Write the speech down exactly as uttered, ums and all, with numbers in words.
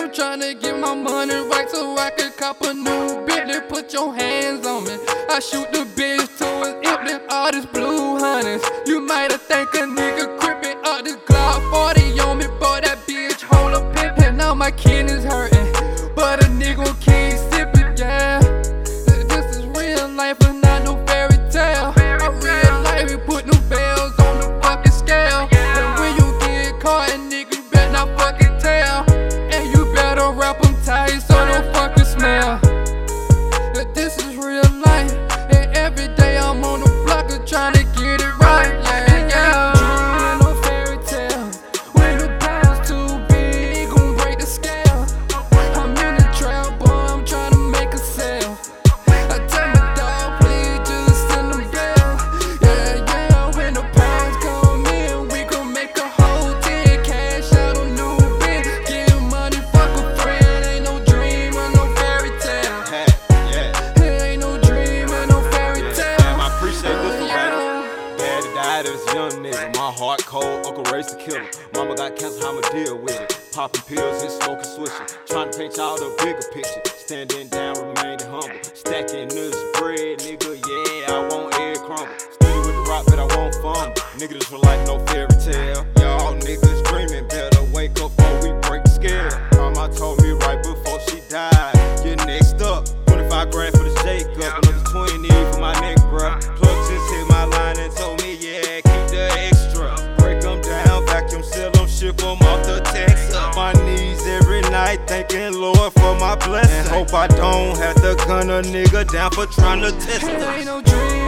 I'm tryna get my money right so I can cop a new Bentley. Put your hands on me. I shoot the bitch till it's empty. All this blue hunters. You mighta think a nigga crippin' up this Glock forty on me, but that bitch hold a pimpin'. Now my kidneys hurtin', but a nigga can't sip it, yeah. This is real life and not no fairy tale. A real life, we put no bells on the fucking scale. And when you get caught, nigga, you better not fucking tell. And you better wrap them tight so don't fucking smell. This is real life, and every day I'm on the block of trying to get it right, yeah, yeah. Dreaming no fairy tale. When the pound's too big, it gon' break the scale. I'm in the trap, boy, I'm trying to make a sale. I tell my dog, please just send them bail. Yeah, yeah, when the pounds come in, we gon' make a whole ten. Cash out on new bin, get money, fuck a friend. Ain't no dream or no fairy tale. Ain't no dream or no fairy tale. Damn, I appreciate this one, baby. Daddy died as a young nigga. My heart cold, Uncle raised the killer. Mama got cancer, I'ma deal with it. Popping pills and smoking swishing. Trying to paint y'all the bigger picture. Standing down, remaining humble. Stacking this bread, nigga, yeah, I want egg crumble. Steady with the rock, but I won't fumble. Nigga, this real life, no fairy tale. Y'all niggas dreaming, better wake up before we break the scale. Mama told me right before she died, get next up. twenty-five grand for the Jacob, another twenty for my neck, bruh. Plug just hit my line and told me, yeah, keep the extra. Break them down, vacuum seal them, ship them off the text. Up my knees every night, thanking Lord for my blessing. And hope I don't have to gun a nigga down for trying to test Ain't us. no dream